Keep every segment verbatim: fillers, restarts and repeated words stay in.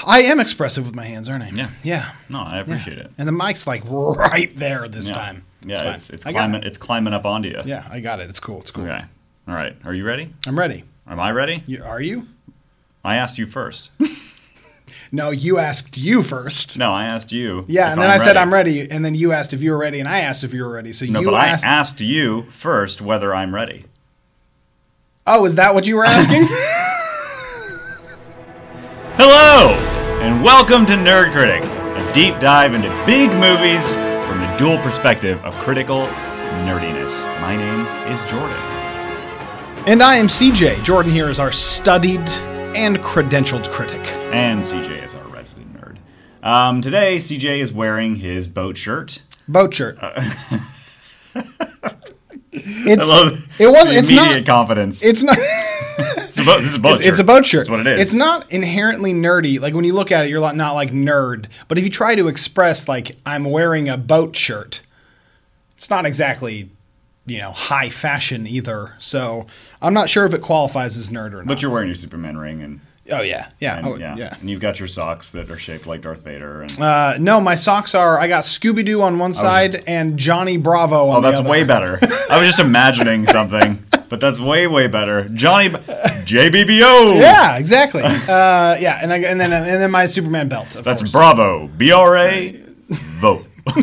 I am expressive with my hands, aren't I? Yeah. Yeah. No, I appreciate yeah. it. And the mic's like right there this yeah. time. Yeah, it's it's, it's climbing it. it's climbing up onto you. Yeah, I got it. It's cool. It's cool. Okay. All right. Are you ready? I'm ready. Am I ready? You, are you? I asked you first. No, you asked you first. No, I asked you. Yeah, and then I'm I said ready. I'm ready, and then you asked if you were ready, and I asked if you were ready. So no, you but asked. I asked you first whether I'm ready. Oh, is that what you were asking? Hello, and welcome to Nerd Critic, a deep dive into big movies from the dual perspective of critical nerdiness. My name is Jordan. And I am C J. Jordan here is our studied and credentialed critic. And C J is our resident nerd. Um, today, C J is wearing his boat shirt. Boat shirt. Uh, it's, I love it was, the it's immediate not, confidence. It's not... It's a boat, this is a boat it's, shirt. It's a boat shirt. That's what it is. It's not inherently nerdy. Like, when you look at it, you're not like nerd. But if you try to express, like, I'm wearing a boat shirt, it's not exactly... you know, high fashion either. So I'm not sure if it qualifies as nerd or not. But you're wearing your Superman ring and oh yeah, yeah, and, oh, yeah. yeah. And you've got your socks that are shaped like Darth Vader. And uh, no, my socks are. I got Scooby Doo on one side just, and Johnny Bravo on oh, the other. Oh, that's way better. I was just imagining something, but that's way way better. Johnny J B B O. Yeah, exactly. uh, yeah, and I, and then and then my Superman belt. Of that's course. Bravo. B R A. Vote.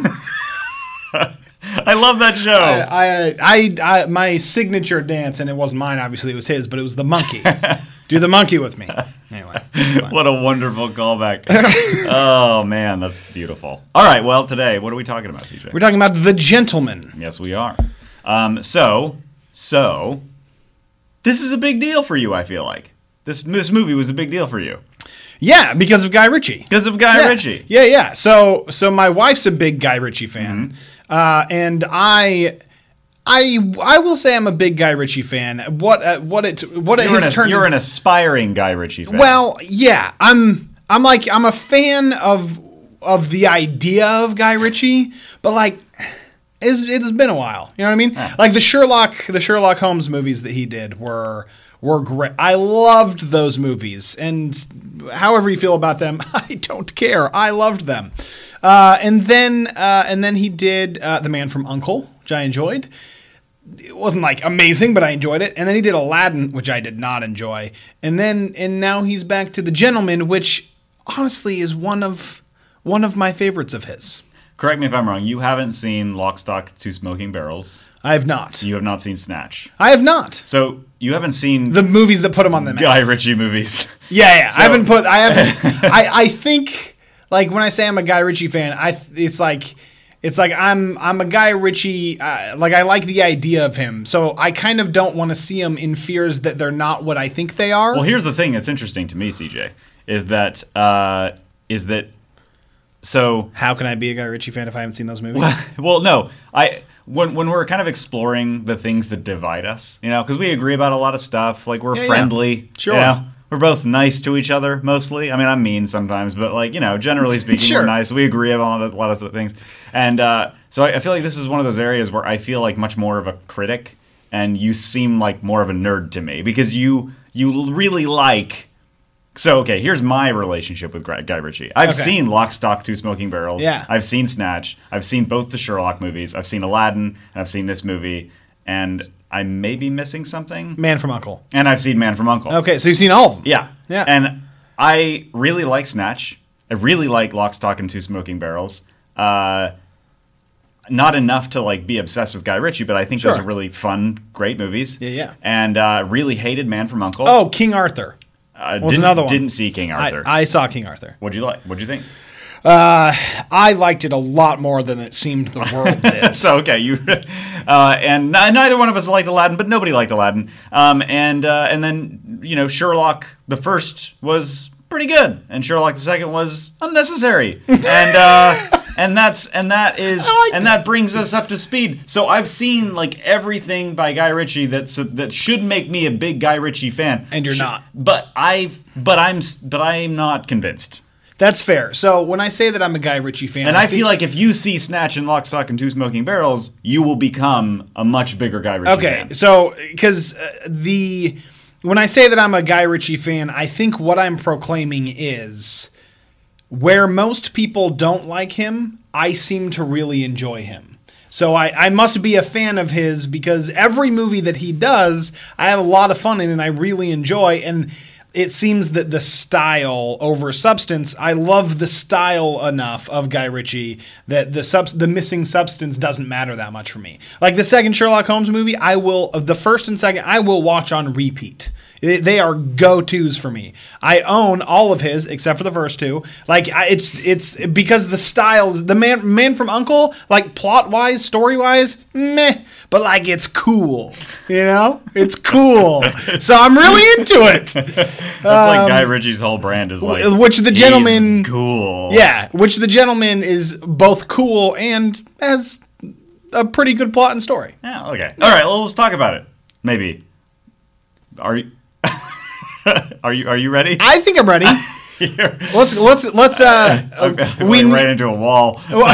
I love that show. I, I, I, I, my signature dance, and it wasn't mine, obviously, it was his, but it was the monkey. Do the monkey with me. Anyway. What a wonderful callback. Oh, man, that's beautiful. All right, well, today, what are we talking about, C J? We're talking about The Gentleman. Yes, we are. Um, so, so, this is a big deal for you, I feel like. This, this movie was a big deal for you. Yeah, because of Guy Ritchie. Because of Guy yeah. Ritchie. Yeah, yeah. So, so my wife's a big Guy Ritchie fan. Mm-hmm. Uh, and I, I, I will say I'm a big Guy Ritchie fan. What, uh, what it, what it you're has an, turned. You're an aspiring Guy Ritchie fan. Well, yeah, I'm, I'm like, I'm a fan of, of the idea of Guy Ritchie, but like, it's, it's been a while. You know what I mean? Yeah. Like the Sherlock, the Sherlock Holmes movies that he did were, were great. I loved those movies, and however you feel about them, I don't care. I loved them. Uh, and then uh, and then he did uh, The Man from U N C L E, which I enjoyed. It wasn't like amazing, but I enjoyed it. And then he did Aladdin, which I did not enjoy. And then and now he's back to The Gentleman, which honestly is one of one of my favorites of his. Correct me if I'm wrong. You haven't seen Lock, Stock, Two Smoking Barrels. I have not. You have not seen Snatch. I have not. So you haven't seen the movies that put him on the map. Guy Ritchie movies. Yeah, yeah. So, I haven't put. I haven't. I, I think like when I say I'm a Guy Ritchie fan, I it's like it's like I'm I'm a Guy Ritchie. Uh, like I like the idea of him, so I kind of don't want to see him in fears that they're not what I think they are. Well, here's the thing that's interesting to me, C J, is that uh, is that so. How can I be a Guy Ritchie fan if I haven't seen those movies? Well, well no, I. When when we're kind of exploring the things that divide us, you know, because we agree about a lot of stuff, like we're yeah, friendly, yeah. Sure, you know? We're both nice to each other mostly. I mean, I'm mean sometimes, but like you know, generally speaking, sure. we're nice. We agree on a lot of things, and uh, so I, I feel like this is one of those areas where I feel like much more of a critic, and you seem like more of a nerd to me because you you really like. So, okay, here's my relationship with Guy Ritchie. I've okay. seen Lock, Stock, Two Smoking Barrels. Yeah. I've seen Snatch. I've seen both the Sherlock movies. I've seen Aladdin, and I've seen this movie. And I may be missing something. Man from U N C L E. And I've seen Man from U N C L E. Okay, so you've seen all of them. Yeah. Yeah. And I really like Snatch. I really like Lock, Stock, and Two Smoking Barrels. Uh, not enough to like be obsessed with Guy Ritchie, but I think sure. those are really fun, great movies. Yeah, yeah. And uh, really hated Man from U N C L E. Oh, King Arthur. Uh, was didn't, another one. Didn't see King Arthur. I, I saw King Arthur. What'd you like? What'd you think? Uh, I liked it a lot more than it seemed the world did. So okay, you uh, and n- neither one of us liked Aladdin, but nobody liked Aladdin. Um, and uh, and then you know Sherlock the first was pretty good, and Sherlock the second was unnecessary, and uh, and that's and that is and that brings us up to speed. So I've seen like everything by Guy Ritchie that's that should make me a big Guy Ritchie fan, and you're Sh- not. But I but I'm but I'm not convinced. That's fair. So when I say that I'm a Guy Ritchie fan, and I, I feel like if you see Snatch and Lock, Stock, and Two Smoking Barrels, you will become a much bigger Guy Ritchie okay, fan. Okay, so because uh, the when I say that I'm a Guy Ritchie fan, I think what I'm proclaiming is where most people don't like him, I seem to really enjoy him. So I, I must be a fan of his because every movie that he does, I have a lot of fun in and I really enjoy. And it seems that the style over substance, I love the style enough of Guy Ritchie that the subs- the missing substance doesn't matter that much for me. Like the second Sherlock Holmes movie, I will, the first and second, I will watch on repeat. They are go-tos for me. I own all of his except for the first two. Like I, it's it's because the styles, the man Man from U N C L E, like plot-wise, story-wise, meh, but like it's cool. You know? It's cool. So I'm really into it. That's um, like Guy Ritchie's whole brand is like which the gentleman he's cool. Yeah, which the gentleman is both cool and has a pretty good plot and story. Yeah, okay. All right, well, let's talk about it. Maybe. Are you Are you are you ready? I think I'm ready. let's let's let's uh, uh we right into a wall. well,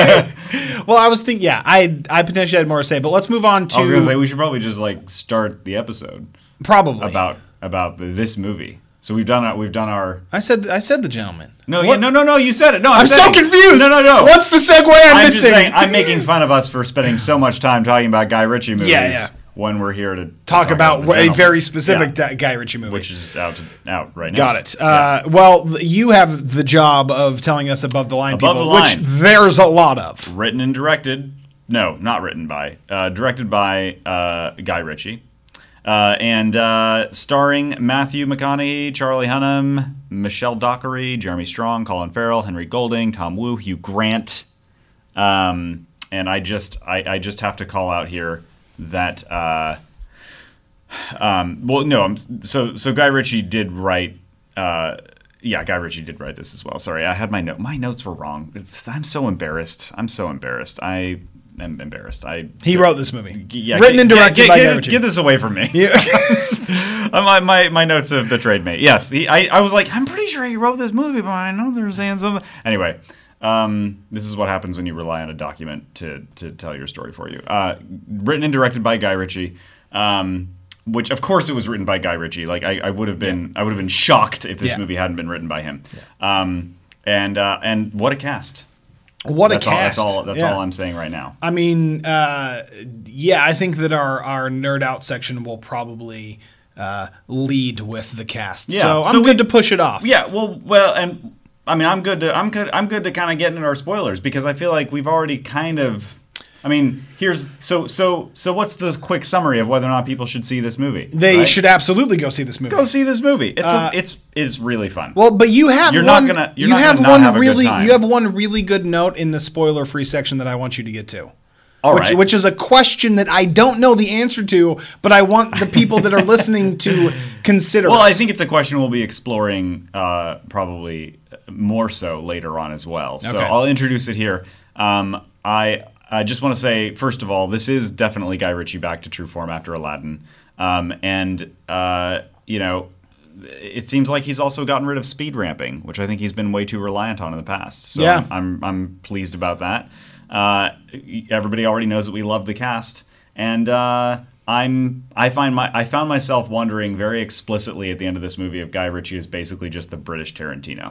I was thinking, yeah, I I potentially had more to say, but let's move on to. I was gonna say we should probably just like start the episode probably about about the, this movie. So we've done our, we've done our. I said I said the gentleman. No, yeah, no, no, no. You said it. No, I'm, I'm so confused. No, no, no. What's the segue I'm, I'm missing? Just saying, I'm making fun of us for spending so much time talking about Guy Ritchie movies. Yeah, yeah. When we're here to talk, talk about, about a very specific yeah. Guy Ritchie movie, which is out to, out right now. Got it. Uh, yeah. Well, you have the job of telling us above the line above people, the line. which there's a lot of. Written and directed. No, not written by. Uh, directed by uh, Guy Ritchie. Uh, and uh, starring Matthew McConaughey, Charlie Hunnam, Michelle Dockery, Jeremy Strong, Colin Farrell, Henry Golding, Tom Wu, Hugh Grant. Um, and I just, I, I just have to call out here that, uh, um, well, no, I'm, so so Guy Ritchie did write. Uh, yeah, Guy Ritchie did write this as well. Sorry, I had my note. My notes were wrong. It's, I'm so embarrassed. I'm so embarrassed. I. I'm embarrassed. I he wrote this movie. Yeah, written and directed yeah, by get, Guy Ritchie. Get this away from me. Yeah. my, my my notes have betrayed me. Yes, he, I I was like, I'm pretty sure he wrote this movie, but I know they're saying something. Anyway, um, this is what happens when you rely on a document to to tell your story for you. Uh, written and directed by Guy Ritchie. Um, which of course it was written by Guy Ritchie. Like I, I would have been yeah. I would have been shocked if this yeah. movie hadn't been written by him. Yeah. Um, and uh, and what a cast. What that's a cast! All, that's all. That's yeah. all I'm saying right now. I mean, uh, yeah, I think that our, our nerd out section will probably uh, lead with the cast. Yeah, so I'm so good we, to push it off. Yeah, well, well, and I mean, I'm good to I'm good I'm good to kind of get into our spoilers because I feel like we've already kind of. I mean, here's so so so. What's the quick summary of whether or not people should see this movie? They right? should absolutely go see this movie. Go see this movie. It's uh, a, it's it's really fun. Well, but you have you're one, not gonna you're you not have gonna one not have a really good time. you have one really good note in the spoiler free section that I want you to get to. All which, right. which is a question that I don't know the answer to, but I want the people that are listening to consider. Well, it. I think it's a question we'll be exploring uh, probably more so later on as well. So okay. I'll introduce it here. Um, I. I just want to say, first of all, this is definitely Guy Ritchie back to true form after Aladdin. Um, and, uh, you know, it seems like he's also gotten rid of speed ramping, which I think he's been way too reliant on in the past. So yeah. I'm, I'm, I'm pleased about that. Uh, everybody already knows that we love the cast. And uh, I'm I find my I found myself wondering very explicitly at the end of this movie if Guy Ritchie is basically just the British Tarantino.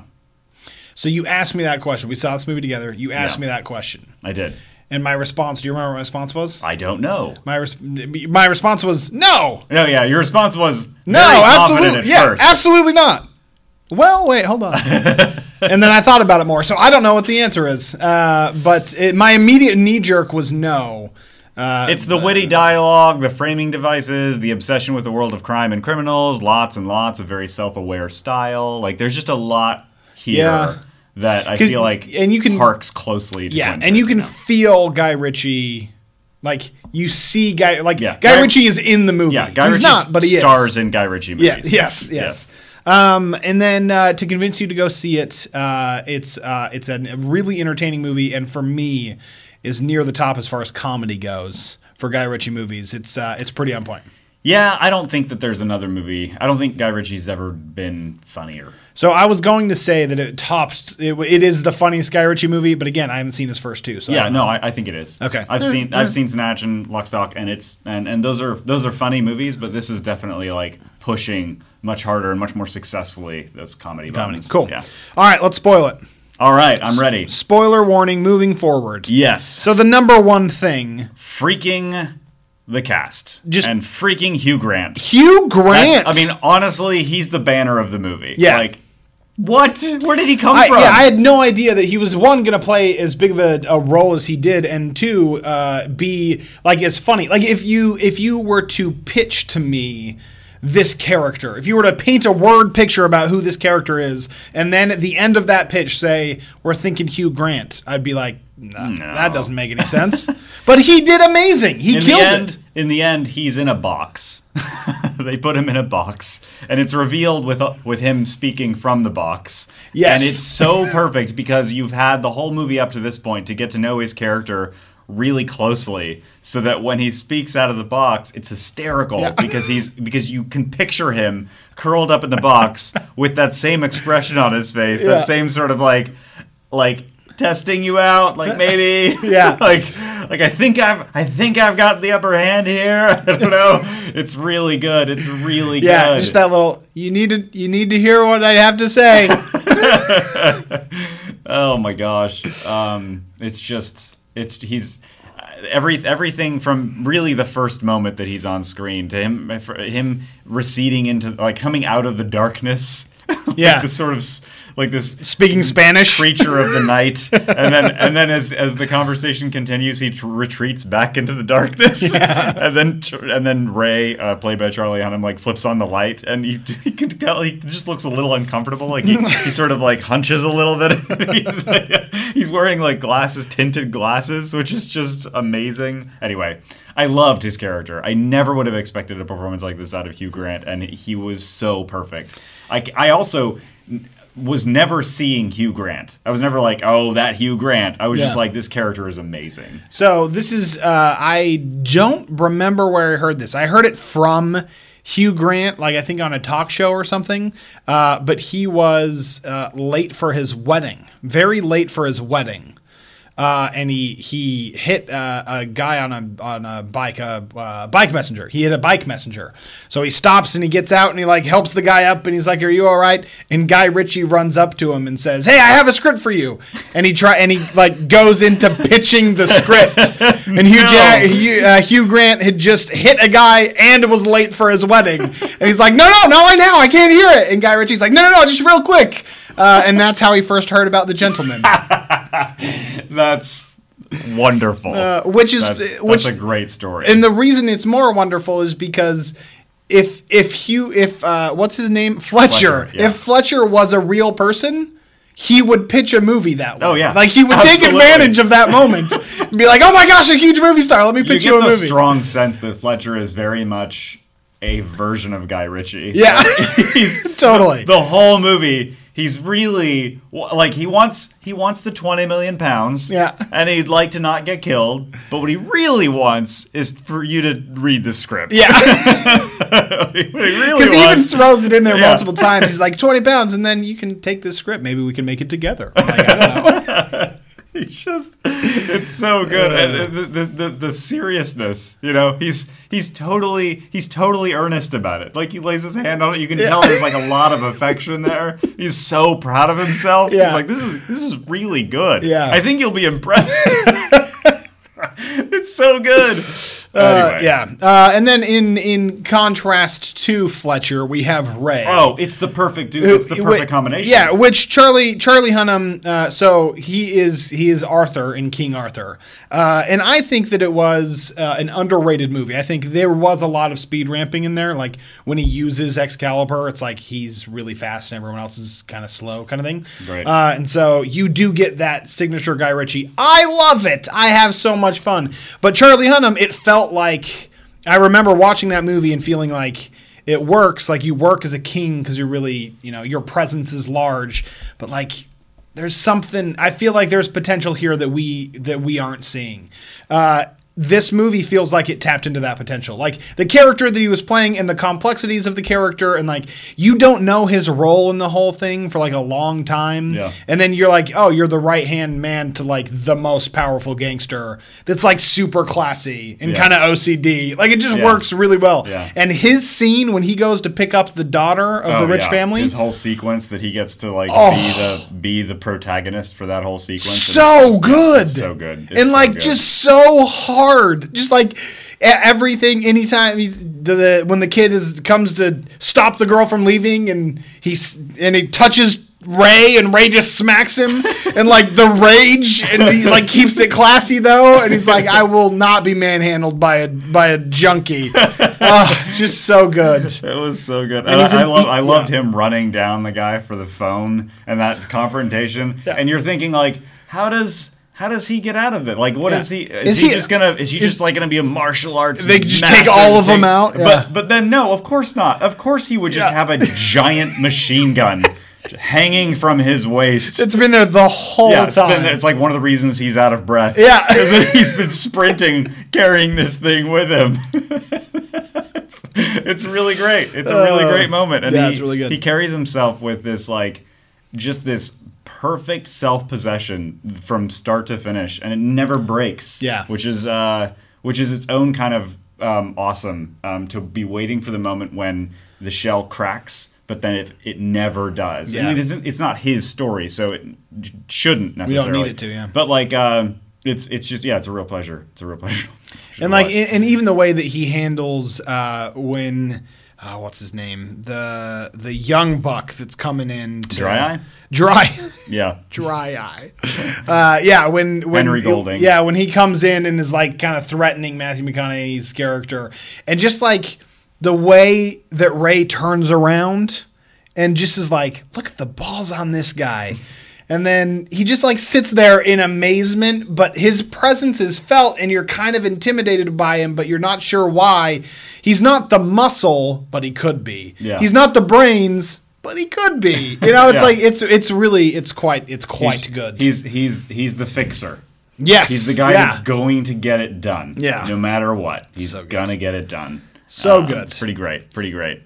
So you asked me that question. We saw this movie together. You asked Yeah. me that question. I did. And my response, do you remember what my response was? I don't know. My res- my response was no. No, yeah, your response was no, very absolutely, confident at yeah, first. absolutely not. Well, wait, hold on. And then I thought about it more, so I don't know what the answer is. Uh, but it, my immediate knee jerk was no. Uh, it's the witty dialogue, the framing devices, the obsession with the world of crime and criminals, lots and lots of very self-aware style. Like, there's just a lot here. Yeah. That I feel like and you can, harks closely to yeah, Quentin and you can Tarantino. feel Guy Ritchie, like you see Guy, like Yeah, Guy, Guy- Ritchie is in the movie. Yeah, Guy He's Ritchie not, but he stars is. in Guy Ritchie Yeah, movies. yes, yes. Um, and then uh, to convince you to go see it, uh, it's uh, it's a really entertaining movie, and for me, is near the top as far as comedy goes for Guy Ritchie movies. It's uh, it's pretty on point. Yeah, I don't think that there's another movie. I don't think Guy Ritchie's ever been funnier. So I was going to say that it tops. It, it is the funniest Guy Ritchie movie, but again, I haven't seen his first two. So Yeah, I don't no, know. I, I think it is. Okay. I've Yeah, seen yeah. I've seen Snatch and Lock, Stock, and it's and, and those are those are funny movies, but this is definitely like pushing much harder and much more successfully those comedy comedy. buttons. Cool. Yeah. All right, let's spoil it. All right, I'm ready. Spoiler warning moving forward. Yes. So the number one thing. Freaking the cast. Just- and freaking Hugh Grant. Hugh Grant. That's, I mean, honestly, he's the banner of the movie. Yeah. Like, what? Where did he come I, from? yeah, I had no idea that he was, one, going to play as big of a, a role as he did, and two, uh, be, like, as funny. Like, if you if you were to pitch to me this character, if you were to paint a word picture about who this character is, and then at the end of that pitch say, we're thinking Hugh Grant, I'd be like, nah, No. that doesn't make any sense. But he did amazing. He in killed the end, it. In the end, he's in a box. They put him in a box, and it's revealed with with him speaking from the box. Yes. And it's so perfect because you've had the whole movie up to this point to get to know his character really closely, so that when he speaks out of the box, it's hysterical Yeah. because he's because you can picture him curled up in the box with that same expression on his face, Yeah. that same sort of like like testing you out, like maybe Yeah. like like I think I've I think I've got the upper hand here. I don't know. It's really good. It's really Yeah, good. just that little, you need to, you need to hear what I have to say. Oh my gosh. Um, it's just it's he's every everything from really the first moment that he's on screen to him for him receding into like coming out of the darkness. Yeah. Like this sort of s- like this Speaking Spanish. creature of the night, and then and then as as the conversation continues, he tr- retreats back into the darkness, and then tr- and then Ray, uh, played by Charlie Hunnam, like flips on the light, and you, you can tell he just looks a little uncomfortable, like he, he sort of like hunches a little bit. he's, like, he's wearing like glasses, tinted glasses, which is just amazing. Anyway, I loved his character. I never would have expected a performance like this out of Hugh Grant, and he was so perfect. I, I also was never seeing Hugh Grant. I was never like, oh, that Hugh Grant. I was just Yeah. like, this character is amazing. So this is, uh, I don't remember where I heard this. I heard it from Hugh Grant, like I think on a talk show or something. Uh, but he was uh, late for his wedding, very late for his wedding. Uh, and he he hit uh, a guy on a on a bike a uh, bike messenger. He hit a bike messenger. So he stops and he gets out and he like helps the guy up and he's like, "Are you all right?" And Guy Ritchie runs up to him and says, "Hey, I have a script for you." And he try and he like goes into pitching the script. And Hugh, No. Ja- Hugh, uh, Hugh Grant had just hit a guy and was late for his wedding. And he's like, "No, no, not right now. I can't hear it." And Guy Ritchie's like, "No, no, no, just real quick." Uh, and that's how he first heard about The Gentleman. That's wonderful. Uh, which is that's, which that's a great story. and the reason it's more wonderful is because if if Hugh if uh, what's his name Fletcher, Fletcher, yeah. if Fletcher was a real person, he would pitch a movie that way. Oh, yeah. like he would take Absolutely. advantage of that moment and be like, "Oh my gosh, a huge movie star! Let me you pitch get you, a the movie." strong sense that Fletcher is very much a version of Guy Ritchie. Yeah, he's totally. the whole movie. He's really like he wants he wants the twenty million pounds. Yeah. and he'd like to not get killed. But what he really wants is for you to read the script. Yeah, what he really because he even wants. throws it in there Yeah. multiple times. He's like, twenty pounds, and then you can take this script. Maybe we can make it together. I'm like, I don't know. He's just, it's so good, Uh. and the, the the the seriousness, you know, he's he's totally he's totally earnest about it. Like he lays his hand on it, you can tell there's like a lot of affection there. He's so proud of himself. Yeah. He's like, this is this is really good. Yeah. I think you'll be impressed. It's so good. Uh, Anyway. yeah, uh, and then in in contrast to Fletcher, we have Ray. Oh, it's the perfect dude. It's the Wh- perfect combination. Yeah, which Charlie Charlie Hunnam. Uh, so he is he is Arthur in King Arthur, uh, and I think that it was uh, an underrated movie. I think there was a lot of speed ramping in there. Like when he uses Excalibur, it's like he's really fast and everyone else is kind of slow, kind of thing. Right. Uh, and so you do get that signature Guy Ritchie. I love it. I have so much fun. But Charlie Hunnam, it felt like I remember watching that movie and feeling like it works. Like you work as a king because you're really, you know, your presence is large. But like, there's something. I feel like there's potential here that we that we aren't seeing. Uh, this movie feels like it tapped into that potential. Like the character that he was playing and the complexities of the character, and like you don't know his role in the whole thing for like a long time. Yeah. And then you're like, oh, you're the right hand man to like the most powerful gangster that's like super classy and Yeah. kind of O C D. Like it just Yeah. works really well. Yeah. And his scene when he goes to pick up the daughter of Oh, the rich yeah. family. His whole sequence that he gets to like Oh. be the be the protagonist for that whole sequence. And So it's- good. It's so good. It's and so like good. just so hard. Just like e- everything. Anytime he, the, the when the kid is comes to stop the girl from leaving, and he's and he touches Ray, and Ray just smacks him, and like the rage, and he like keeps it classy though, and he's like, I will not be manhandled by a by a junkie. Oh, it's just so good. It was so good. And And he's I, I, in- love, he- I loved yeah. him running down the guy for the phone and that confrontation. Yeah. And you're thinking like, how does how does he get out of it? Like, what Yeah. is he? Is, Is he, he- just gonna? Is he is- just like gonna be a martial arts? They just master take all of and them out? Yeah. But but then no, of course not. Of course he would just Yeah. have a giant machine gun hanging from his waist. It's been there the whole Yeah, it's, time. been, it's like one of the reasons he's out of breath. Yeah. Because he's been sprinting, carrying this thing with him. it's, it's really great. It's a really Uh, great moment. And yeah, he, it's really good. he carries himself with this, like, just this perfect self-possession from start to finish. And it never breaks. Yeah. Which is, uh, which is its own kind of um, awesome um, to be waiting for the moment when the shell cracks. But then it, it never does. Yeah. I mean, it's, it's not his story, so it j- shouldn't don't necessarily. need it to, yeah. But like, um, it's it's just yeah, it's a real pleasure. It's a real pleasure. And like, and and even the way that he handles uh, when, uh, what's his name, the the young buck that's coming in, to, Dry Eye? dry, Yeah. dry eye, uh, yeah, when when Henry Golding. yeah, when he comes in and is like kind of threatening Matthew McConaughey's character, and just like the way that Ray turns around and just is like, look at the balls on this guy. And then he just like sits there in amazement, but his presence is felt and you're kind of intimidated by him, but you're not sure why. He's not the muscle, but he could be. Yeah. He's not the brains, but he could be. You know, it's Yeah. like it's it's really it's quite it's quite He's- good. He's he's he's the fixer. yes. He's the guy yeah. that's going to get it done. Yeah. No matter what, he's So good. gonna get it done. So Um, good. It's pretty great. Pretty great.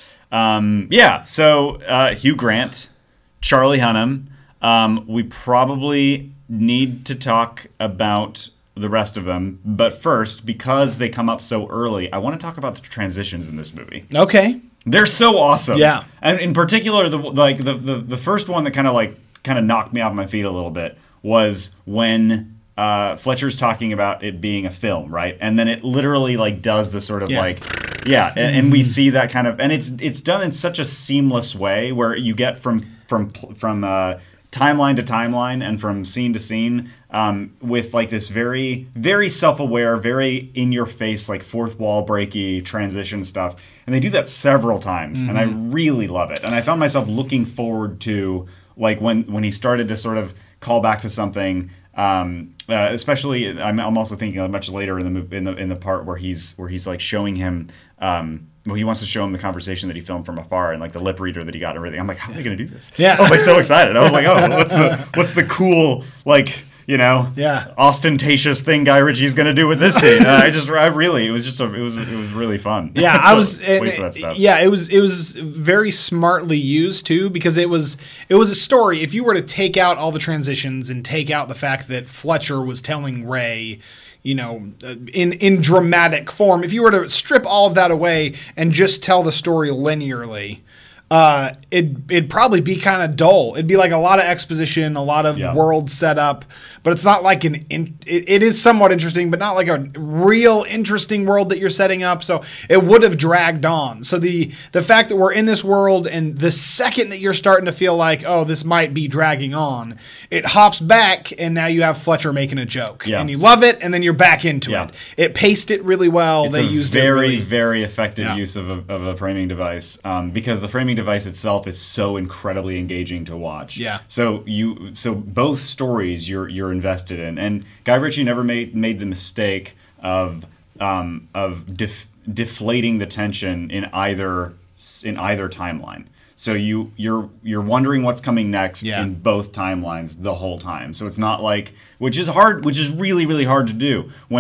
Um, yeah. So uh, Hugh Grant, Charlie Hunnam. Um, we probably need to talk about the rest of them, but first, because they come up so early, I want to talk about the transitions in this movie. Okay. They're so awesome. Yeah. And in particular, the like the the, the first one that kind of like kind of knocked me off my feet a little bit was when uh, Fletcher's talking about it being a film, right? And then it literally like does the sort of Yeah. like yeah, and, and we see that kind of and it's it's done in such a seamless way where you get from from from uh, timeline to timeline and from scene to scene um, with like this very very self-aware, very in your face like fourth wall breaky transition stuff. And they do that several times, and I really love it. And I found myself looking forward to like when when he started to sort of call back to something. Um, uh, especially, I'm, I'm also thinking of much later in the mov- in the in the part where he's where he's like showing him. Um, well, he wants to show him the conversation that he filmed from afar and like the lip reader that he got and everything. I'm like, how are they going to do this? Yeah. I was like so excited. I was like, oh, what's the what's the cool like you know Yeah. ostentatious thing Guy Ritchie's going to do with this scene? Uh, I just I really it was just a, it was it was really fun. Yeah, I was. Wait and- for that stuff. Yeah, it was. It was very smartly used too, because it was. It was a story. If you were to take out all the transitions and take out the fact that Fletcher was telling Ray, you know, uh, in in dramatic form, if you were to strip all of that away and just tell the story linearly, uh, it it'd probably be kind of dull. It'd be like a lot of exposition, a lot of Yeah. world setup, but it's not like an. In, it, it is somewhat interesting, but not like a real interesting world that you're setting up. So it would have dragged on. So the the fact that we're in this world, and the second that you're starting to feel like, oh, this might be dragging on, it hops back, and now you have Fletcher making a joke, Yeah. and you love it, and then you're back into Yeah. it. It paced it really well. It's they a used very, it really. very effective Yeah. use of a, of a framing device um, because the framing device itself is so incredibly engaging to watch. Yeah. So you, so both stories you're you're invested in, and Guy Ritchie never made made the mistake of um, of def, deflating the tension in either in either timeline. So you you're you're wondering what's coming next Yeah. in both timelines the whole time. So it's not like which is hard, which is really really hard to do when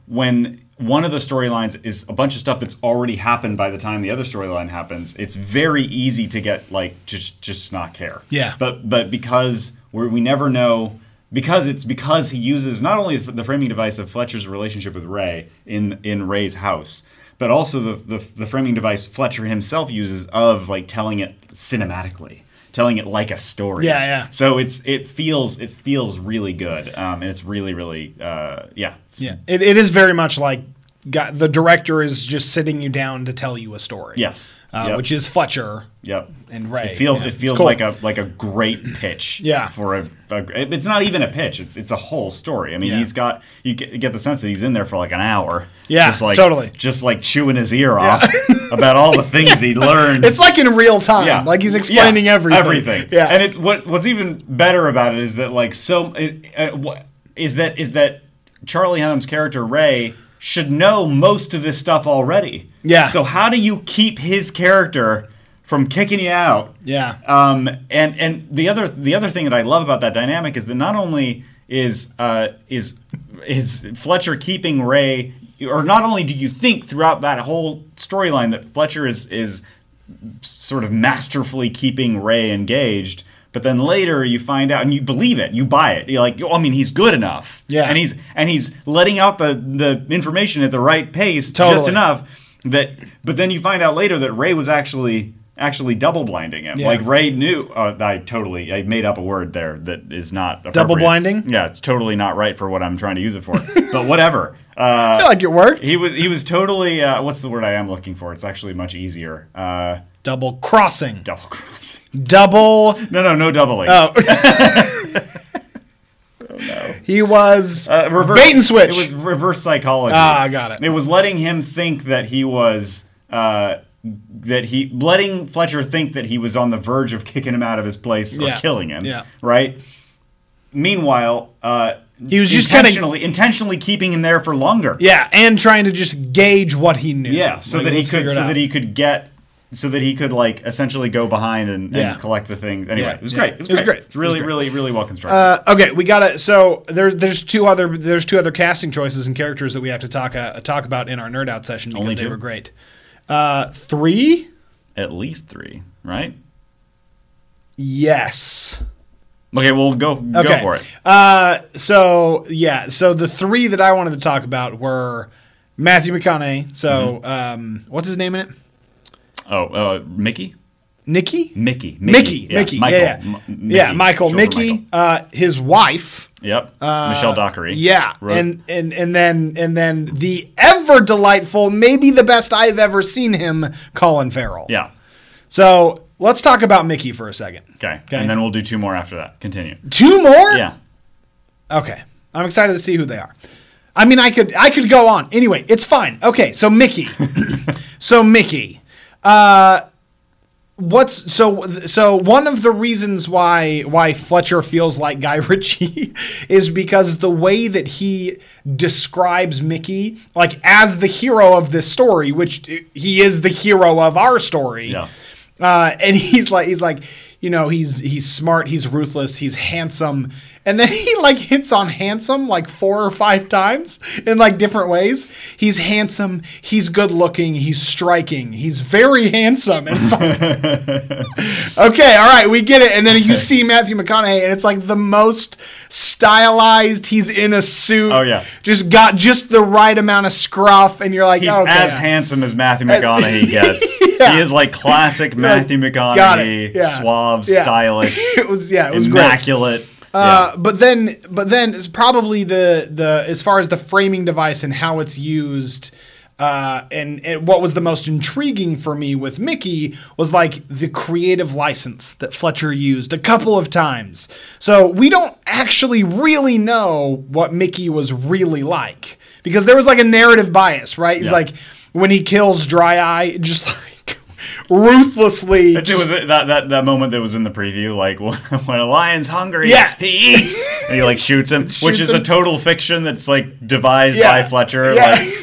when one of the storylines is a bunch of stuff that's already happened by the time the other storyline happens, it's very easy to get like just just not care. Yeah. But but because we're, we never know. Because it's because he uses not only the framing device of Fletcher's relationship with Ray in in Ray's house, but also the, the the framing device Fletcher himself uses of like telling it cinematically, telling it like a story. Yeah, yeah. So it's it feels it feels really good, um, and it's really really uh, yeah. Yeah, it, it is very much like got, the director is just sitting you down to tell you a story. Yes, uh, yep. which is Fletcher. Yep. And Ray. It feels yeah, it feels cool. like a like a great pitch. Yeah. For a, a, it's not even a pitch. It's it's a whole story. I mean, Yeah. he's got you get, get the sense that he's in there for like an hour. Yeah, just like, totally. Just like chewing his ear off about all the things he learned. It's like in real time. Yeah. Like he's explaining Yeah, everything. Everything. Yeah. And it's what what's even better about it is that like so it, uh, what, is that is that Charlie Hunnam's character Ray should know most of this stuff already. Yeah. So how do you keep his character from kicking you out? Yeah. Um, and and the other the other thing that I love about that dynamic is that not only is uh, is is Fletcher keeping Ray, or not only do you think throughout that whole storyline that Fletcher is is sort of masterfully keeping Ray engaged, but then later you find out and you believe it, you buy it. You're like, oh, I mean, he's good enough. Yeah. And he's and he's letting out the the information at the right pace, Totally. just enough that. But then you find out later that Ray was actually. actually double blinding him. Yeah. Like Ray knew, uh, I totally, I made up a word there that is not appropriate. Double blinding? Yeah, it's totally not right for what I'm trying to use it for. But whatever. Uh, I feel like it worked. he was, he was totally, uh, what's the word I am looking for? It's actually much easier. Uh, Double crossing. double crossing. Double. No, no, no doubling. Oh. Oh, no. He was Uh, reverse, bait and switch. It was reverse psychology. Ah, I got it. It was letting him think that he was, uh, that he letting Fletcher think that he was on the verge of kicking him out of his place or Yeah. killing him. Yeah. Right. Meanwhile, uh, He was just kinda- intentionally intentionally keeping him there for longer. Yeah, and trying to just gauge what he knew. Yeah. So Like, that he let's could figure it so out. that he could get so that he could like essentially go behind and, Yeah. and collect the thing. Anyway, Yeah. it was Yeah. great. It was It was great. great. It's really It was great. really really well constructed. Uh, okay, we gotta. So there, there's two other there's two other casting choices and characters that we have to talk uh, talk about in our nerd out session because Only they two? were great. Uh, three, At least three, right? yes. Okay, well go go Okay. for it. Uh, so yeah, so the three that I wanted to talk about were Matthew McConaughey. So Mm-hmm. um, what's his name in it? Oh, uh, Mickey? Mickey. Mickey. Mickey. Yeah, Mickey. Michael. Yeah, yeah. M- Mickey. yeah, Michael. Short for Mickey. Michael. Uh, his wife. Yep. Uh, Michelle Dockery. Yeah, Wrote- and and and then and then the ever delightful, maybe the best I've ever seen him, Colin Farrell. yeah. So let's talk about Mickey for a second. Okay. Okay. And then we'll do two more after that. Continue. Two more? Yeah. Okay. I'm excited to see who they are. I mean, I could I could go on. Anyway, it's fine. Okay, so Mickey. so Mickey. Uh What's so so one of the reasons why why Fletcher feels like Guy Ritchie is because the way that he describes Mickey like as the hero of this story, which he is the hero of our story. Yeah. Uh, and he's like he's like you know he's he's smart, he's ruthless, he's handsome, and then he like hits on handsome like four or five times in like different ways. He's handsome, he's good looking, he's striking, he's very handsome, and it's like okay, all right, we get it. And then you see Matthew McConaughey, and it's like the most stylized. He's in a suit. Oh, yeah. just got just the right amount of scruff, and you're like, He's okay, as handsome as Matthew McConaughey gets. Yeah. He is like classic Matthew got it. McConaughey, Yeah. suave, Yeah. stylish, it was yeah, it was great. immaculate. Uh, but then, but then it's probably the the as far as the framing device and how it's used, uh, and, and what was the most intriguing for me with Mickey was like the creative license that Fletcher used a couple of times. So we don't actually really know what Mickey was really like because there was like a narrative bias, right? He's Yeah. like when he kills Dry Eye, just like ruthlessly. It just- was that, that that moment that was in the preview, like when a lion's hungry, Yeah. he eats, and he like shoots him, which Shoots is him. a total fiction that's like devised Yeah. by Fletcher. Yeah. Like,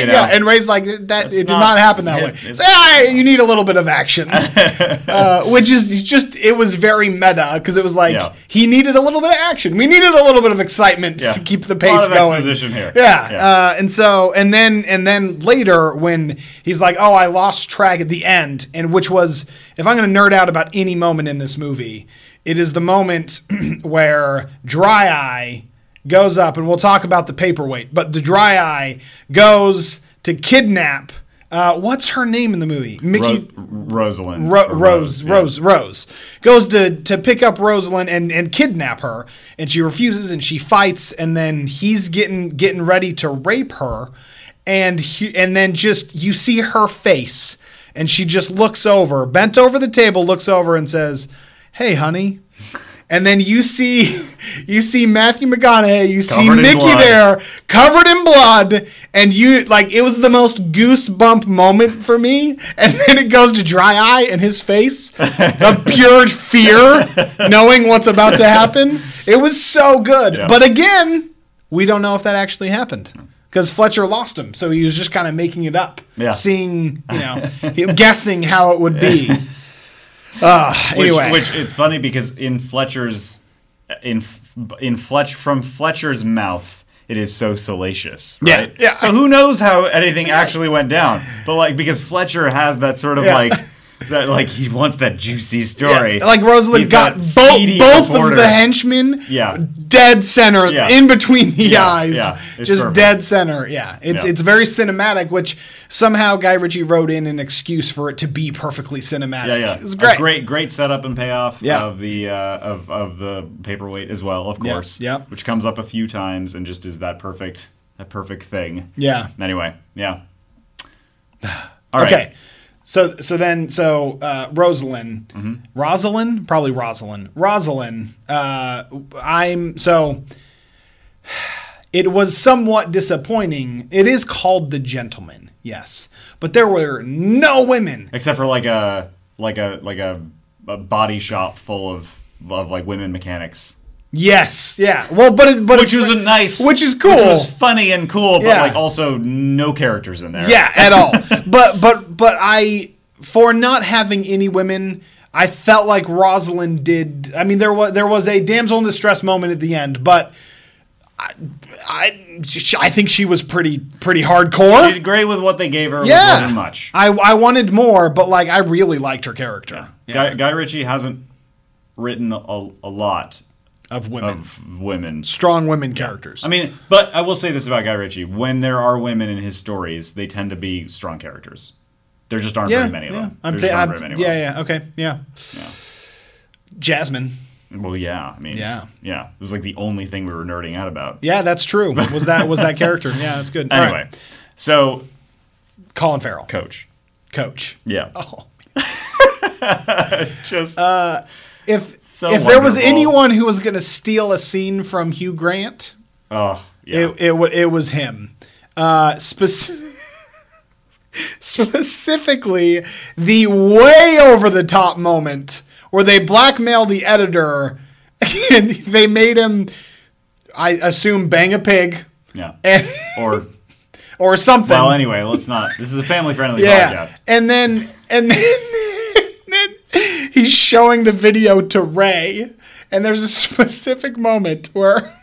you know? Yeah, and Ray's like, that That's it did not- not happen that it- way. it's- It's, ah, you need a little bit of action, uh, which is just it was very meta because it was like Yeah. he needed a little bit of action. We needed a little bit of excitement Yeah. to keep the A pace lot of going. exposition here. Yeah, Yeah. Uh, and so and then and then later when he's like, oh, I lost track at the end, and which was if I'm going to nerd out about any moment in this movie, it is the moment where Dry Eye goes up, and we'll talk about the paperweight, but the Dry Eye goes to kidnap. Uh, what's her name in the movie? Mickey Ro- Rosalind. Ro- Or Rose, yeah. Rose, Rose goes to to pick up Rosalind and, and kidnap her, and she refuses, and she fights, and then he's getting getting ready to rape her, and he, and then just you see her face, and she just looks over, bent over the table, looks over, and says, "Hey, honey." And then you see, you see Matthew McConaughey, you see Covered in Mickey blood. there, covered in blood, and you like it was the most goosebump moment for me. And then it goes to Dry Eye and his face, the pure fear, knowing what's about to happen. It was so good, Yeah. but again, we don't know if that actually happened because Fletcher lost him, so he was just kind of making it up, Yeah. seeing, you know, guessing how it would be. Uh, Which, anyway, which it's funny because in Fletcher's in in Fletch from Fletcher's mouth, it is so salacious, Yeah, right? yeah. So who knows how anything actually went down? But like because Fletcher has that sort of Yeah. like that like he wants that juicy story. Yeah, like Rosalind He's got that both seedy both reporter. of the henchmen Yeah. dead center Yeah. in between the Yeah, eyes. yeah, it's just perfect. dead center. Yeah. It's Yeah. it's very cinematic, which somehow Guy Ritchie wrote in an excuse for it to be perfectly cinematic. Yeah, yeah, It was great. A great, great setup and payoff Yeah. of the uh, of of the paperweight as well, of Yeah, course. yeah. Which comes up a few times and just is that perfect, that perfect thing. Yeah. Anyway, yeah. All right. Okay. So so then so uh, Rosalind, Mm-hmm. Rosalind, probably Rosalind, Rosalind. Uh, I'm so. It was somewhat disappointing. It is called The Gentleman, yes, but there were no women. Except for like a like a like a, a body shop full of of like women mechanics. Yes, yeah. Well, but it, but Which it's, was a nice, which is cool. which was funny and cool, but Yeah. like also no characters in there. Yeah, at all. but but but I for not having any women, I felt like Rosalind did. I mean, there was there was a damsel in distress moment at the end, but I I, I think she was pretty pretty hardcore. She did great with what they gave her. yeah, It wasn't much. I I wanted more, but like I really liked her character. Yeah. Guy, Guy Ritchie hasn't written a, a lot Of women, of women. strong women characters. I mean, but I will say this about Guy Ritchie: when there are women in his stories, they tend to be strong characters. There just aren't yeah, very many of yeah. them. I'm There thi- just aren't I'm- very many yeah, of them. yeah, okay, yeah. Yeah. Jasmine. Well, yeah. I mean, Yeah. yeah. It was like the only thing we were nerding out about. Yeah, that's true. Was that was that character? Yeah, that's good. All right. Anyway, so Colin Farrell, Coach. Coach. Yeah. Oh. Just If So if there was wonderful. anyone who was going to steal a scene from Hugh Grant, oh yeah. it it, wa- it was him. Uh, spec- specifically, the way over the top moment where they blackmailed the editor and they made him, I assume, bang a pig yeah. and Or or something. well, anyway, let's not. This is a family-friendly Yeah, podcast. and then and then, and then he's showing the video to Ray, and there's a specific moment where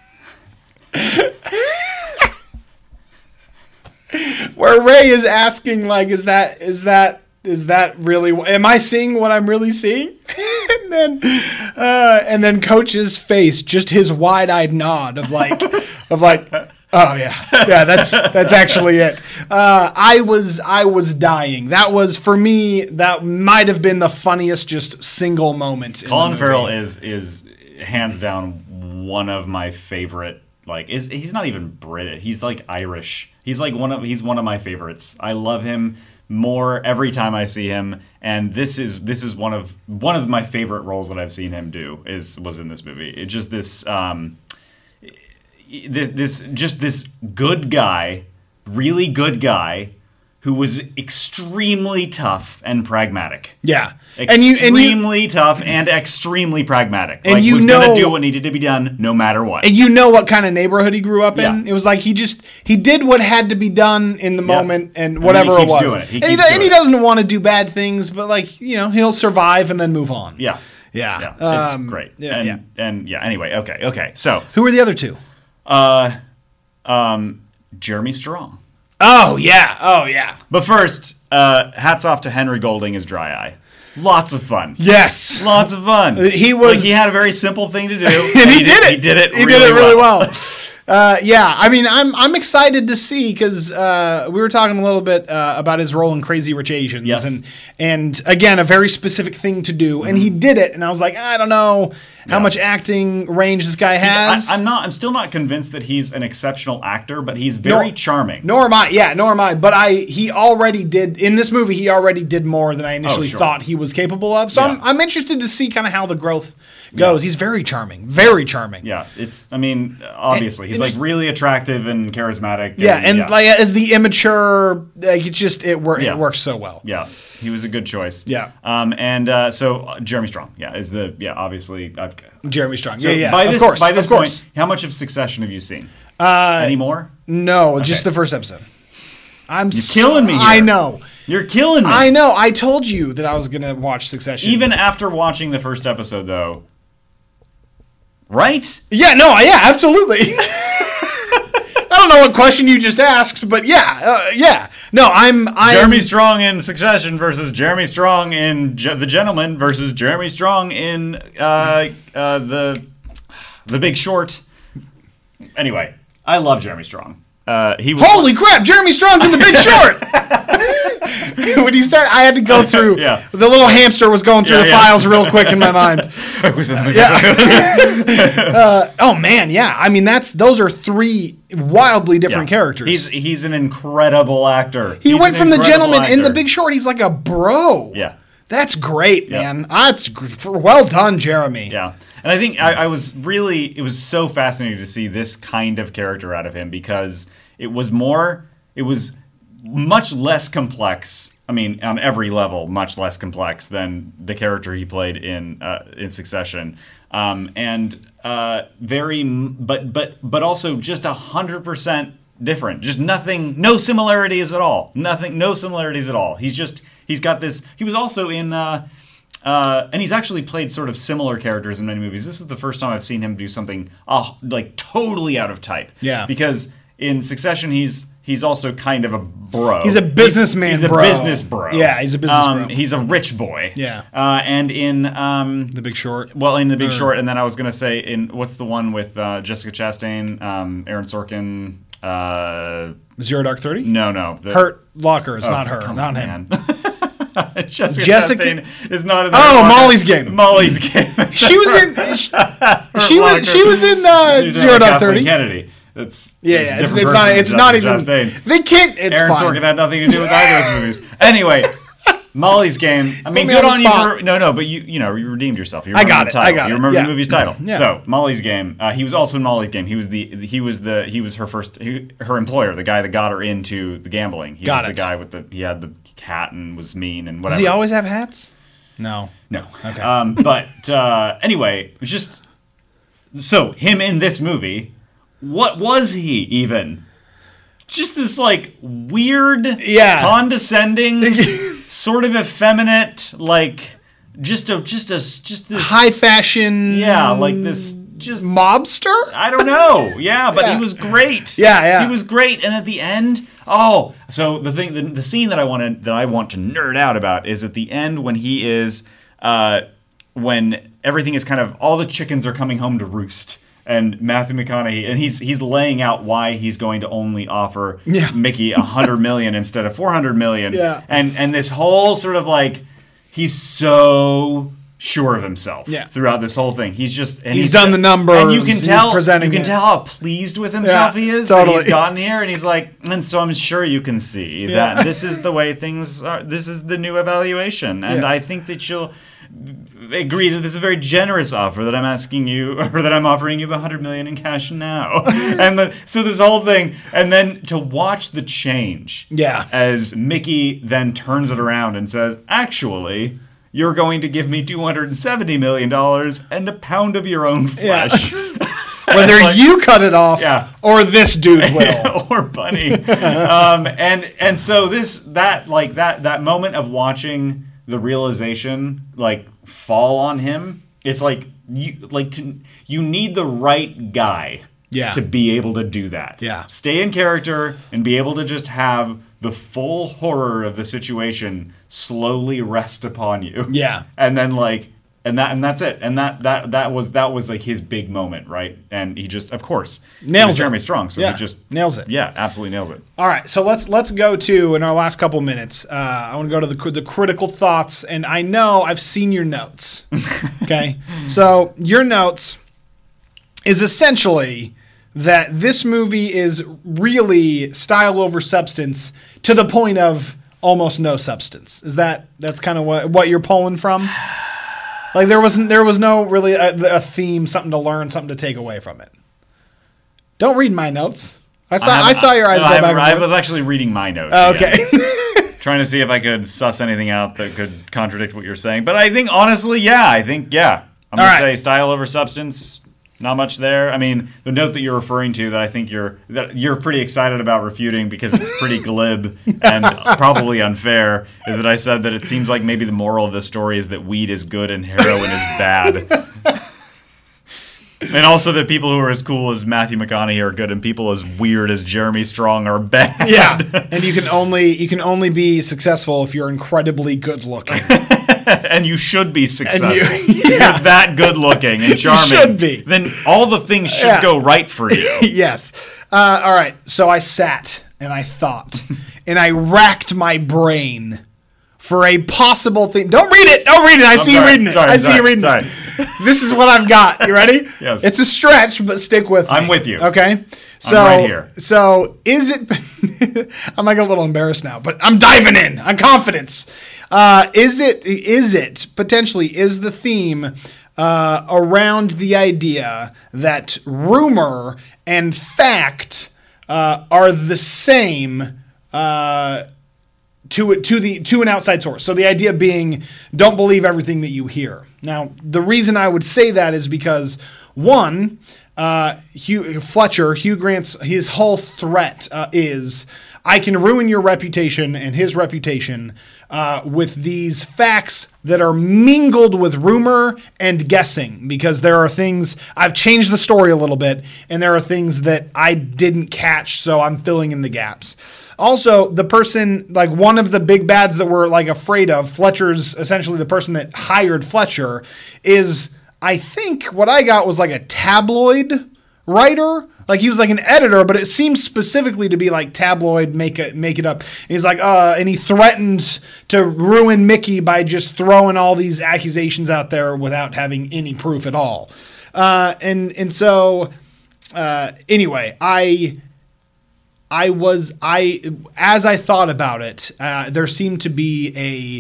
where Ray is asking, like, is that is that is that really? Am I seeing what I'm really seeing? and then uh, and then Coach's face, just his wide-eyed nod of like of like. Oh yeah, yeah. That's that's actually it. Uh, I was I was dying. That was for me. That might have been the funniest, just single moment. In Colin the movie. Farrell is is hands down one of my favorite. Like, is he's not even British. He's like Irish. He's like one of he's one of my favorites. I love him more every time I see him. And this is this is one of one of my favorite roles that I've seen him do. Is was in this movie. It's just this. Um, this just this good guy, really good guy, who was extremely tough and pragmatic. Yeah. Extremely and you, and you, tough and extremely pragmatic. And like, you was know, going to do what needed to be done no matter what. And you know what kind of neighborhood he grew up in? Yeah. It was like he just, he did what had to be done in the Yeah. moment and whatever and it was. Doing it. He and, he, keeps and doing he it. doesn't want to do bad things, but like, you know, he'll survive and then move on. Yeah. Yeah. Yeah. It's Um, great. Yeah, and, yeah. and yeah, anyway, okay, okay. So, Who are the other two? uh, um, Jeremy Strong. Oh, yeah. Oh, yeah. But first, uh, hats off to Henry Golding as Dry Eye. Lots of fun. Yes. Lots of fun. He was- Like, he had a very simple thing to do, and, he, did it. He did it. He really did it really well. well. Uh, yeah, I mean, I'm I'm excited to see because uh, we were talking a little bit uh, about his role in Crazy Rich Asians, Yes. and and again, a very specific thing to do, and he did it, and I was like, I don't know how Yeah. much acting range this guy has. I, I'm not. I'm still not convinced that he's an exceptional actor, but he's very Nor- charming. Nor am I. Yeah, nor am I. But I he already did in this movie. He already did more than I initially sure. thought he was capable of. So Yeah. I'm I'm interested to see kind of how the growth goes. Yeah. He's very charming, very charming. Yeah, it's. I mean, obviously, And- he's and like just- really attractive and charismatic. Yeah, and yeah. like as the immature, like it just it, wor- Yeah. it works so well. Yeah, he was a good choice. Yeah. Um, and uh, so uh, Jeremy Strong, yeah, is the yeah obviously. I've, Jeremy Strong. so yeah, yeah. By of this course. by this of course. point, how much of Succession have you seen? Uh, Any more? No, just Okay. the first episode. I'm You're so- killing me here. I know. You're killing me. I know. I told you that I was gonna watch Succession. Even after watching the first episode, though, right? Yeah. No. Yeah. Absolutely. I don't know what question you just asked, but yeah. Uh, yeah. No. I'm. I'm Jeremy Strong in Succession versus Jeremy Strong in Ge- The Gentleman versus Jeremy Strong in uh, uh, the the Big Short. Anyway, I love Jeremy Strong. Uh, he was Holy crap! Jeremy Strong's in The Big Short. When you said, I had to go through. Yeah. The little hamster was going through Yeah, the yeah. files real quick in my mind. uh, oh man, yeah. I mean, that's those are three wildly different Yeah. characters. He's he's an incredible actor. he He's went an from the incredible gentleman in The actor. Big Short. He's like a bro. Yeah. That's great, Yeah. man. That's gr- well done, Jeremy. Yeah. And I think I, I was really, it was so fascinating to see this kind of character out of him because it was more, it was much less complex. I mean, on every level, much less complex than the character he played in uh, in Succession, um, and uh, very, m- but but but also just a hundred percent different. Just nothing, no similarities at all. Nothing, no similarities at all. He's just, he's got this. He was also in. Uh, Uh, and he's actually played sort of similar characters in many movies. This is the first time I've seen him do something uh, like totally out of type. Yeah. Because in Succession, he's he's also kind of a bro. He's a businessman He's, he's bro. a business bro. Yeah, he's a business um, bro. He's a rich boy. Yeah. Uh, and in um, The Big Short. well, in The Big Or- Short, and then I was gonna say in what's the one with uh, Jessica Chastain, um, Aaron Sorkin. Uh, Zero Dark Thirty. no, no. The, Hurt Locker. It's oh, not her. come Not on, him. man. Jessica, Jessica- Chastain is not in Oh, Hurt Locker. Molly's Game. Molly's Game. She was in. She, Hurt she was. Locker. She was in uh, She's Zero not Dark Kathleen Thirty. Kennedy. That's Yeah, that's a yeah. It's, different it's not. person It's than not Jessica even. Chastain. They can't. It's Aaron fine. Sorkin had nothing to do with either of those movies. Anyway, Molly's Game. I mean, me good on the on you spot. for no, no. But you, you know, you redeemed yourself. You I remember got the it, title. I got You it, remember yeah. the movie's title. Yeah. So Molly's Game. Uh, he was also in Molly's Game. He was the he was the he was her first he, her employer, the guy that got her into the gambling. He Got was it. the guy with the he had the hat and was mean and Does whatever. he always have hats? No. No. Okay. Um, but uh, anyway, it was just so him in this movie. What was he even? Just this like weird, Yeah. condescending, sort of effeminate, like just a just a just this High fashion. yeah, like this just mobster. I don't know. Yeah, but Yeah. he was great. Yeah, yeah. He was great. And at the end, oh, so the thing, the, the scene that I want to that I want to nerd out about is at the end when he is, uh, when everything is kind of all the chickens are coming home to roost. And Matthew McConaughey, and he's he's laying out why he's going to only offer Yeah. Mickey a hundred million instead of four hundred million. Yeah. And and this whole sort of like he's so sure of himself. Yeah. Throughout this whole thing, he's just and He's done the numbers, and you can he's tell presenting you can it. tell how pleased with himself Yeah, he is totally. that he's gotten here, and he's like, and so I'm sure you can see Yeah. that this is the way things are. This is the new evaluation, and Yeah. I think that you'll. agree that this is a very generous offer that I'm asking you, or that I'm offering you one hundred million in cash now. And the, so this whole thing, and then to watch the change. Yeah. As Mickey then turns it around and says, actually, you're going to give me two hundred seventy million dollars and a pound of your own flesh. Yeah. Whether like, you cut it off yeah. or this dude will. Or Bunny. um, and and so this, that, like, that, that moment of watching the realization, like, fall on him, it's like, you, like, to, you need the right guy yeah. to be able to do that. Yeah. Stay in character and be able to just have the full horror of the situation slowly rest upon you. Yeah. And then, like, And that and that's it. And that that that was that was like his big moment, right? And he just, of course, nails Jeremy it. Strong, so yeah. he just nails it. Yeah, absolutely nails it. All right, so let's let's go to in our last couple minutes. Uh, I want to go to the the critical thoughts, and I know I've seen your notes. Okay, so your notes is essentially that this movie is really style over substance to the point of almost no substance. Is that that's kind of what what you're pulling from? Like there wasn't, there was no really a, a theme, something to learn, something to take away from it. Don't read my notes. I saw, I, I saw your eyes no, go I, back. I, and I was actually reading my notes. Oh, okay. Trying to see if I could suss anything out that could contradict what you're saying. But I think honestly, yeah, I think yeah, I'm All gonna right. say style over substance. Not much there. I mean, the note that you're referring to that I think you're that you're pretty excited about refuting because it's pretty glib and probably unfair is that I said that it seems like maybe the moral of this story is that weed is good and heroin is bad. And also that people who are as cool as Matthew McConaughey are good and people as weird as Jeremy Strong are bad. Yeah. And you can only you can only be successful if you're incredibly good looking. And you should be successful. You, yeah. You're that good looking and charming. You should be. Then all the things should yeah. go right for you. Yes. Uh, all right. So I sat and I thought and I racked my brain for a possible thing. Don't read it. Don't read it. I I'm see sorry. you reading it. Sorry, I sorry, see you reading sorry. it. This is what I've got. You ready? Yes. It's a stretch, but stick with me. I'm with you. Okay. So, I'm right here. So is it? I'm like a little embarrassed now, but I'm diving in on confidence. Uh, is it? Is it potentially? Is the theme uh, around the idea that rumor and fact uh, are the same? Uh, To to the to an outside source. So the idea being, don't believe everything that you hear. Now, the reason I would say that is because one, uh, Hugh Fletcher, Hugh Grant's his whole threat uh, is, I can ruin your reputation and his reputation uh, with these facts that are mingled with rumor and guessing, because there are things I've changed the story a little bit, and there are things that I didn't catch, so I'm filling in the gaps. Also, the person, like one of the big bads that we're like afraid of, Fletcher's essentially the person that hired Fletcher, is I think what I got was like a tabloid writer. Like he was like an editor, but it seems specifically to be like tabloid, make it make it up. And he's like, uh, and he threatens to ruin Mickey by just throwing all these accusations out there without having any proof at all. Uh, and and so uh, anyway, I. I was, I, as I thought about it, uh, there seemed to be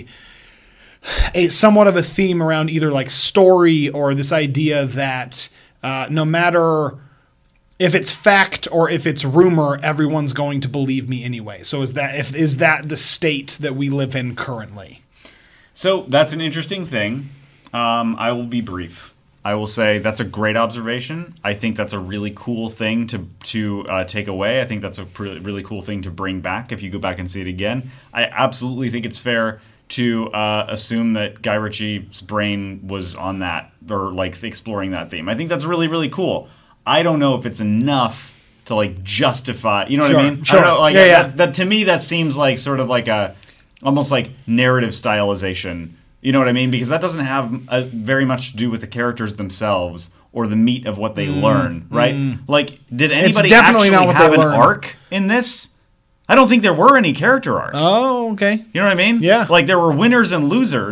a, a somewhat of a theme around either like story or this idea that uh, no matter if it's fact or if it's rumor, everyone's going to believe me anyway. So is that, if, is that the state that we live in currently? So that's an interesting thing. Um, I will be brief. I will say that's a great observation. I think that's a really cool thing to to uh, take away. I think that's a pre- really cool thing to bring back if you go back and see it again. I absolutely think it's fair to uh, assume that Guy Ritchie's brain was on that or like exploring that theme. I think that's really, really cool. I don't know if it's enough to like justify, you know what sure, I mean? Sure. I don't know, like, yeah, yeah. That, that to me, that seems like sort of like a almost like narrative stylization. You know what I mean? Because that doesn't have uh, very much to do with the characters themselves or the meat of what they mm, learn, right? Mm. Like, did anybody definitely actually not what have they an learn. arc in this? I don't think there were any character arcs. Oh, okay. You know what I mean? Yeah. Like, there were winners and losers,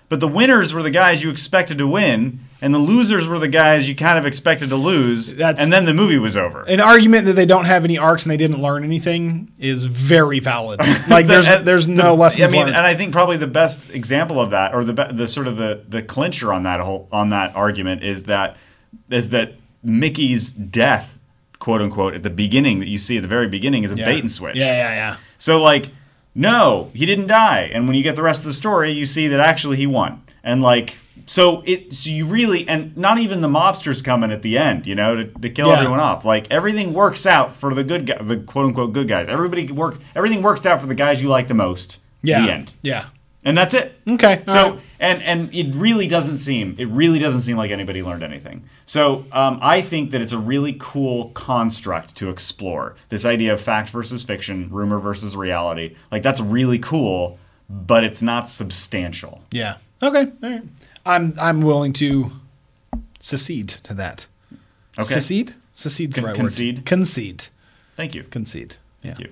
but the winners were the guys you expected to win, and the losers were the guys you kind of expected to lose, That's- and then the movie was over. An argument that they don't have any arcs and they didn't learn anything is very valid. Like there's The- there's the- no lessons I mean, learned. and I think probably the best example of that, or the be- the sort of the the clincher on that whole on that argument is that is that Mickey's death, quote unquote, at the beginning that you see at the very beginning is a Yeah. bait and switch. Yeah, yeah, yeah. So like, no, he didn't die, and when you get the rest of the story, you see that actually he won, and like. So it, so you really, and not even the mobsters come in at the end, you know, to, to kill Yeah. everyone off. Like everything works out for the good guy, the quote unquote good guys. Everybody works, everything works out for the guys you like the most. Yeah. The end, Yeah. and that's it. Okay. So all right. and and it really doesn't seem, it really doesn't seem like anybody learned anything. So um, I think that it's a really cool construct to explore this idea of fact versus fiction, rumor versus reality. Like that's really cool, but it's not substantial. Yeah. Okay. All right. I'm I'm willing to secede to that. Okay. Secede? Secede's the Con- right concede? word. Concede. Thank you. Concede. Yeah. Thank you.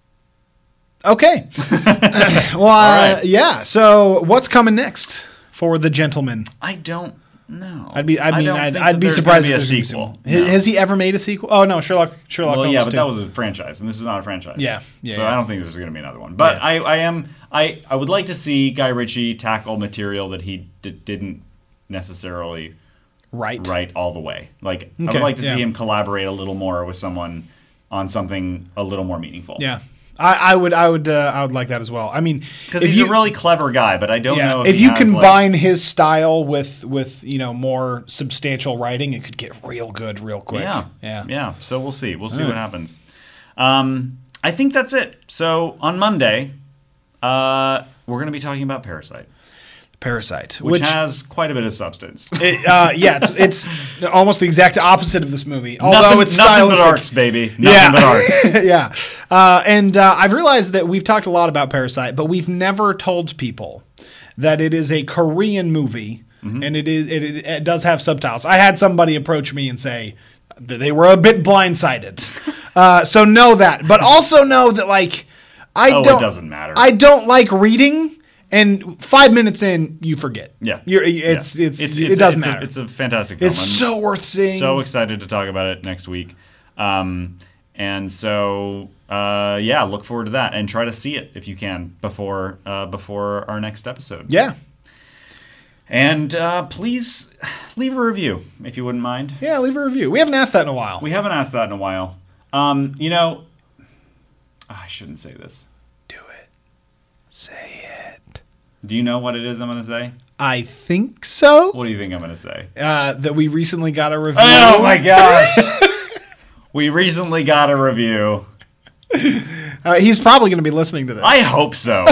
Okay. well, uh, right. yeah. So what's coming next for the gentleman? I don't know. I'd be. I mean, don't I'd, think I'd that be there's surprised gonna if be a there's sequel. gonna be a sequel. No. Has he ever made a sequel? Oh no, Sherlock. Sherlock. Well, Holmes yeah, but two. that was a franchise, and this is not a franchise. Yeah, yeah, So yeah. I don't think there's going to be another one. But Yeah. I, I am. I, I would like to see Guy Ritchie tackle material that he d- didn't necessarily right. write all the way. Like I Okay, would like to yeah. see him collaborate a little more with someone on something a little more meaningful. Yeah. I, I would. I would. Uh, I would like that as well. I mean, Because if he's you, a really clever guy, but I don't yeah, know if, if he you has, like- combine his style with with you know more substantial writing, it could get real good real quick. Yeah, Yeah. yeah. So we'll see. We'll see All what right. happens. Um, I think that's it. So on Monday, uh, we're going to be talking about Parasite, Parasite, which, which, has quite a bit of substance. it, uh, yeah, it's, it's almost the exact opposite of this movie. Although nothing, it's nothing but stylistic. arcs, baby. Nothing yeah. but arcs. yeah. Uh, and uh, I've realized that we've talked a lot about Parasite, but we've never told people that it is a Korean movie, Mm-hmm. and it is it, it, it does have subtitles. I had somebody approach me and say that they were a bit blindsided. uh, so know that, but also know that like I Oh, it don't. doesn't matter. I don't like reading. And five minutes in, you forget. Yeah, You're, it's, Yeah. it's, it's it it's- doesn't it's a- matter. it's a fantastic film. It's I'm so worth seeing. so excited to talk about it next week. Um, and so uh, yeah, look forward to that and try to see it if you can before uh, before our next episode. yeah, And uh, please leave a review if you wouldn't mind. yeah. Leave a review. We haven't asked that in a while. We haven't asked that in a while. Um, you know, I shouldn't say this. Do it. Say it. Do you know what it is I'm going to say? I think so. What do you think I'm going to say? Uh, that we recently got a review. Oh my gosh. We recently got a review. Uh, he's probably going to be listening to this. I hope so.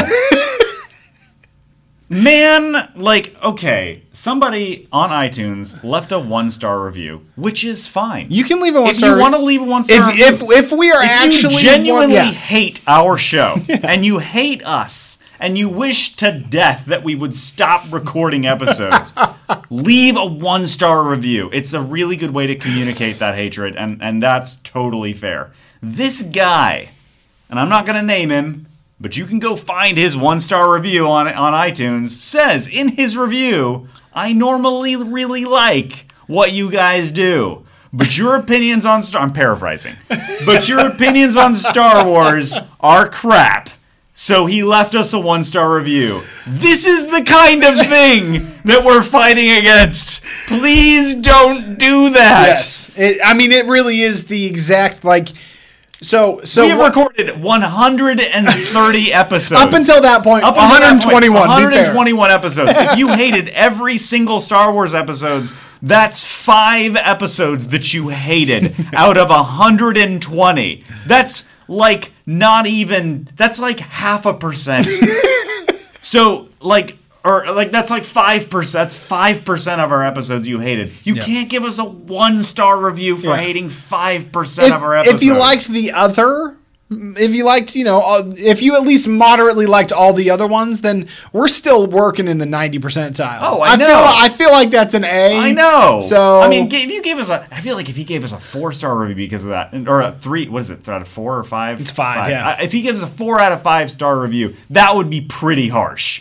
Man, like, okay, somebody on iTunes left a one-star review, which is fine. you can leave a one if star. you want to leave a one-star review, if, if if we are if actually you genuinely one, yeah. hate our show and you hate us and you wish to death that we would stop recording episodes, leave a one-star review. It's a really good way to communicate that hatred, and, and that's totally fair. This guy, and I'm not going to name him, but you can go find his one-star review on on iTunes, says in his review, I normally really like what you guys do. But your opinions on Star... I'm paraphrasing. But your opinions on Star Wars are crap. So he left us a one-star review. This is the kind of thing that we're fighting against. Please don't do that. Yes, it, I mean it really is the exact like. So so we have what- recorded one hundred thirty episodes. up until that point, Up until that one hundred twenty-one. point, be fair. one hundred twenty-one episodes. If you hated every single Star Wars episodes, that's five episodes that you hated out of one hundred twenty. That's like not even, that's like half a percent. So like, or like that's like five percent. That's five percent of our episodes you hated. You Yeah. can't give us a one star review for Yeah. hating five percent If, of our episodes. if you liked the other, if you liked, you know, uh, if you at least moderately liked all the other ones, then we're still working in the ninety percentile. Oh, I feel know. I feel like that's an A. I know. So I mean, g- if you gave us a, I feel like if he gave us a four star review because of that, or a three, what is it, out of four or five? It's five, yeah. Uh, If he gives a four out of five star review, that would be pretty harsh.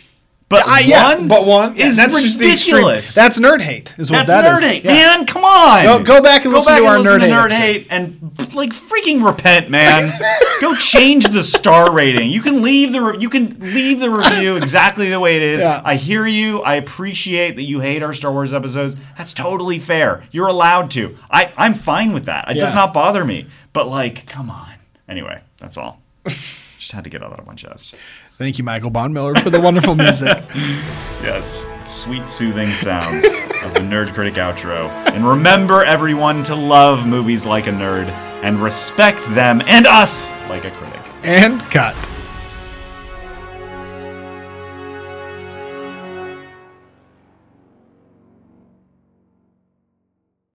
But I, yeah, one but one yeah, is that's just the extreme. ridiculous. That's nerd hate. Is what That's that nerd is. hate, Yeah. man. Come on. Go, go back and Go listen back to and our listen nerd, to hate, nerd episode. hate and like freaking repent, man. Go change the star rating. You can leave the re- you can leave the review exactly the way it is. Yeah. I hear you. I appreciate that you hate our Star Wars episodes. That's totally fair. You're allowed to. I I'm fine with that. It does Yeah. not bother me. But like, come on. Anyway, that's all. Just had to get all that on my chest. Thank you, Michael Bond-Miller, for the wonderful music. Yes, sweet soothing sounds of the Nerd Critic outro. And remember, everyone, to love movies like a nerd and respect them and us like a critic. And cut.